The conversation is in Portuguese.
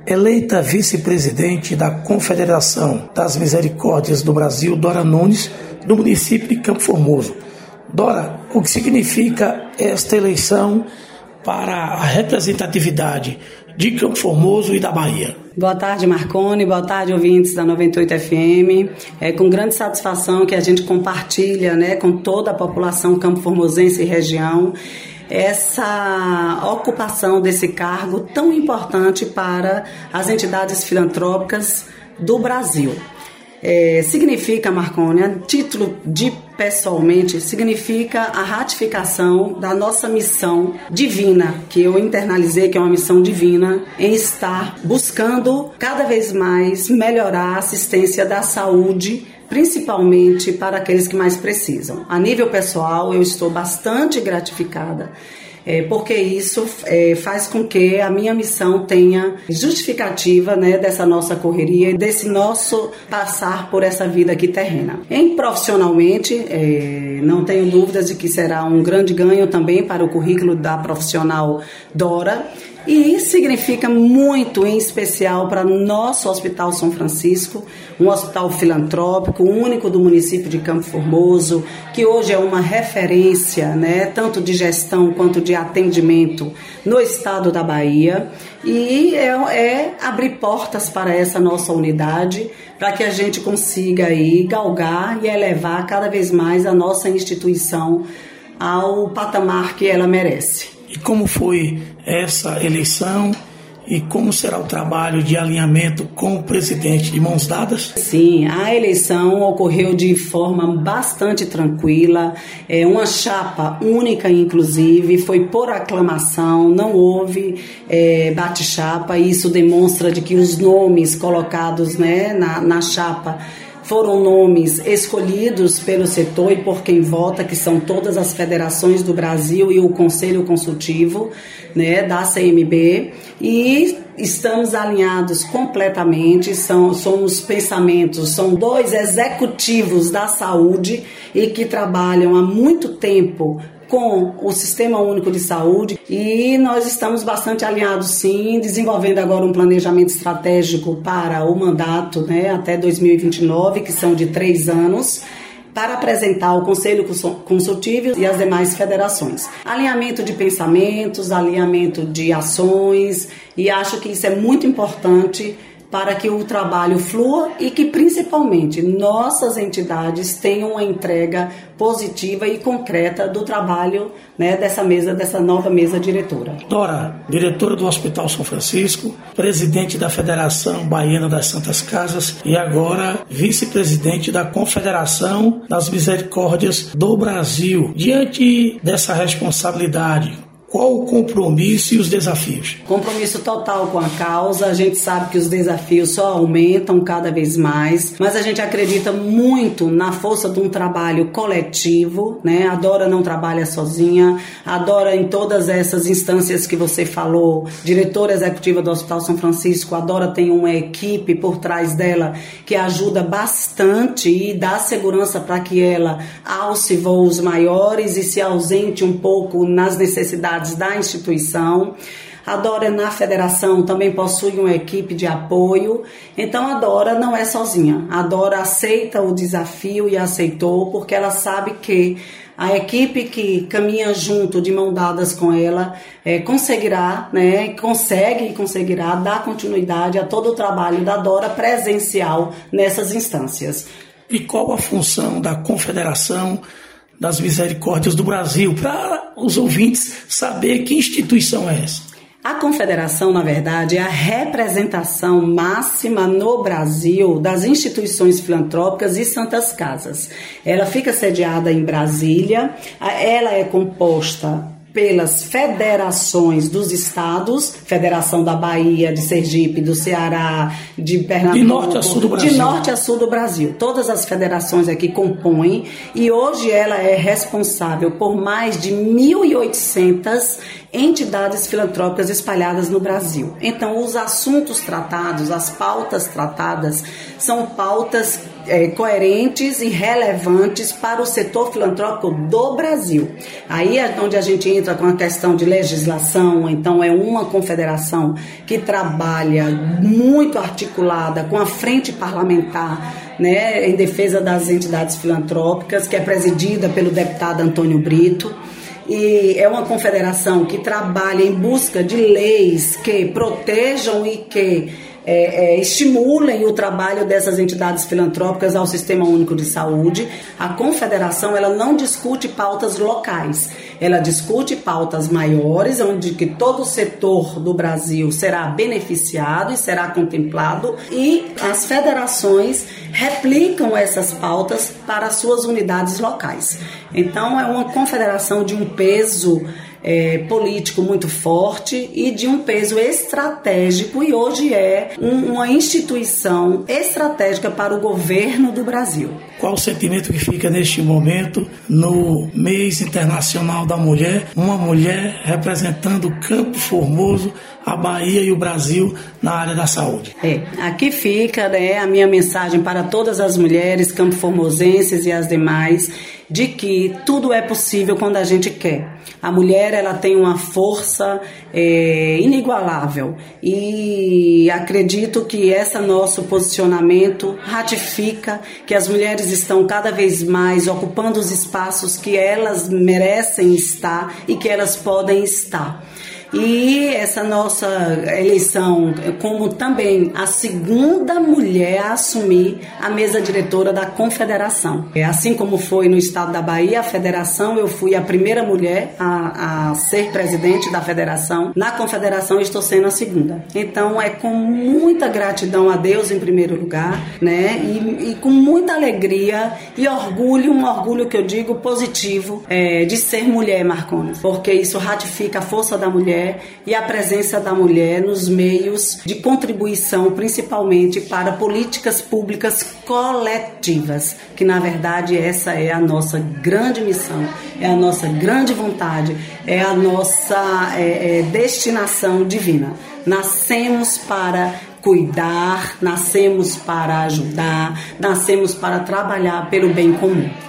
Eleita vice-presidente da Confederação das Misericórdias do Brasil, Dora Nunes, do município de Campo Formoso. Dora, o que significa esta eleição para a representatividade de Campo Formoso e da Bahia? Boa tarde, Marconi. Boa tarde, ouvintes da 98 FM. É com grande satisfação que a gente compartilha, com toda a população campo-formosense e região essa ocupação desse cargo tão importante para as entidades filantrópicas do Brasil. Significa, Marconi, a título de pessoalmente, significa a ratificação da nossa missão divina, que eu internalizei, que é uma missão divina, em estar buscando cada vez mais melhorar a assistência da saúde, principalmente para aqueles que mais precisam. A nível pessoal, eu estou bastante gratificada, porque isso faz com que a minha missão tenha justificativa dessa nossa correria e desse nosso passar por essa vida aqui terrena. Profissionalmente, não tenho dúvidas de que será um grande ganho também para o currículo da profissional Dora, e significa muito, em especial, para nosso Hospital São Francisco, um hospital filantrópico, único do município de Campo Formoso, que hoje é uma referência, tanto de gestão quanto de atendimento no estado da Bahia, e é abrir portas para essa nossa unidade, para que a gente consiga aí galgar e elevar cada vez mais a nossa instituição ao patamar que ela merece. E como foi essa eleição e como será o trabalho de alinhamento com o presidente, de mãos dadas? Sim, a eleição ocorreu de forma bastante tranquila, uma chapa única inclusive, foi por aclamação, não houve bate-chapa, e isso demonstra de que os nomes colocados na chapa foram nomes escolhidos pelo setor e por quem vota, que são todas as federações do Brasil e o Conselho Consultivo da CMB, e estamos alinhados completamente, somos pensamentos, são dois executivos da saúde e que trabalham há muito tempo com o Sistema Único de Saúde, e nós estamos bastante alinhados sim, desenvolvendo agora um planejamento estratégico para o mandato até 2029, que são de 3 anos, para apresentar ao Conselho Consultivo e as demais federações. Alinhamento de pensamentos, alinhamento de ações, e acho que isso é muito importante para que o trabalho flua e que, principalmente, nossas entidades tenham uma entrega positiva e concreta do trabalho dessa nova mesa diretora. Dora, diretora do Hospital São Francisco, presidente da Federação Baiana das Santas Casas e agora vice-presidente da Confederação das Misericórdias do Brasil. Diante dessa responsabilidade, qual o compromisso e os desafios? Compromisso total com a causa. A gente sabe que os desafios só aumentam cada vez mais, mas a gente acredita muito na força de um trabalho coletivo, A Dora não trabalha sozinha. A Dora, em todas essas instâncias que você falou, diretora executiva do Hospital São Francisco, a Dora tem uma equipe por trás dela que ajuda bastante e dá segurança para que ela alce voos maiores e se ausente um pouco nas necessidades da instituição. A Dora, na federação, também possui uma equipe de apoio, então a Dora não é sozinha. A Dora aceita o desafio e aceitou porque ela sabe que a equipe que caminha junto, de mão dadas com ela, conseguirá dar continuidade a todo o trabalho da Dora presencial nessas instâncias. E qual a função da Confederação das Misericórdias do Brasil, para os ouvintes saber que instituição é essa? A Confederação, na verdade, é a representação máxima no Brasil das instituições filantrópicas e santas casas. Ela fica sediada em Brasília, ela é composta pelas federações dos estados, Federação da Bahia, de Sergipe, do Ceará, de Pernambuco, de norte a sul do Brasil. De norte a sul do Brasil. Todas as federações aqui compõem, e hoje ela é responsável por mais de 1.800 entidades filantrópicas espalhadas no Brasil. Então, os assuntos tratados, as pautas tratadas, são pautas coerentes e relevantes para o setor filantrópico do Brasil. Aí é onde a gente entra junta com a questão de legislação, então é uma confederação que trabalha muito articulada com a frente parlamentar, né, em defesa das entidades filantrópicas, que é presidida pelo deputado Antônio Brito. E é uma confederação que trabalha em busca de leis que protejam e que estimulem o trabalho dessas entidades filantrópicas ao Sistema Único de Saúde. A confederação, ela não discute pautas locais, ela discute pautas maiores, onde que todo o setor do Brasil será beneficiado e será contemplado, e as federações replicam essas pautas para as suas unidades locais. Então é uma confederação de um peso político muito forte e de um peso estratégico, e hoje é uma instituição estratégica para o governo do Brasil. Qual o sentimento que fica neste momento, no mês internacional da mulher, uma mulher representando Campo Formoso, a Bahia e o Brasil na área da saúde? Aqui fica, né, a minha mensagem para todas as mulheres campo-formosenses e as demais, de que tudo é possível quando a gente quer. A mulher, ela tem uma força inigualável, e acredito que esse nosso posicionamento ratifica que as mulheres estão cada vez mais ocupando os espaços que elas merecem estar e que elas podem estar. E essa nossa eleição, como também a segunda mulher a assumir a mesa diretora da confederação. Assim como foi no estado da Bahia, a federação, eu fui a primeira mulher a ser presidente da federação. Na confederação, estou sendo a segunda. Então, é com muita gratidão a Deus, em primeiro lugar, né? E com muita alegria e orgulho, um orgulho que eu digo positivo, de ser mulher, Marcondes, porque isso ratifica a força da mulher e a presença da mulher nos meios de contribuição, principalmente para políticas públicas coletivas, que na verdade essa é a nossa grande missão, é a nossa grande vontade, é a nossa destinação divina. Nascemos para cuidar, nascemos para ajudar, nascemos para trabalhar pelo bem comum.